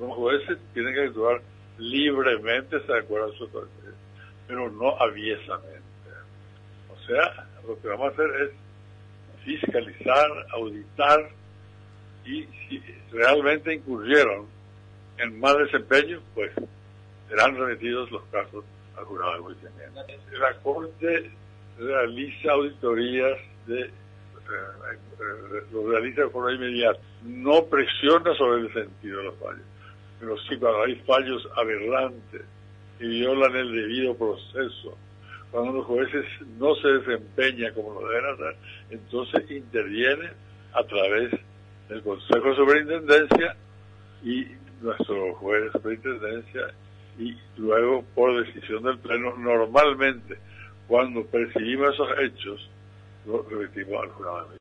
Los jueces tienen que actuar libremente, de acuerdo a su autoridad, pero no aviesamente. O sea, lo que vamos a hacer es fiscalizar, auditar, y si realmente incurrieron en mal desempeño, pues serán remitidos los casos al jurado de enjuiciamiento. La Corte realiza auditorías lo realiza de forma inmediata. No presiona sobre el sentido de los fallos, pero sí cuando hay fallos aberrantes que violan el debido proceso, cuando los jueces no se desempeñan como lo deben hacer, entonces interviene a través del Consejo de Superintendencia y nuestro juez de superintendencia, y luego por decisión del Pleno. Normalmente cuando percibimos esos hechos lo remitimos al jurado.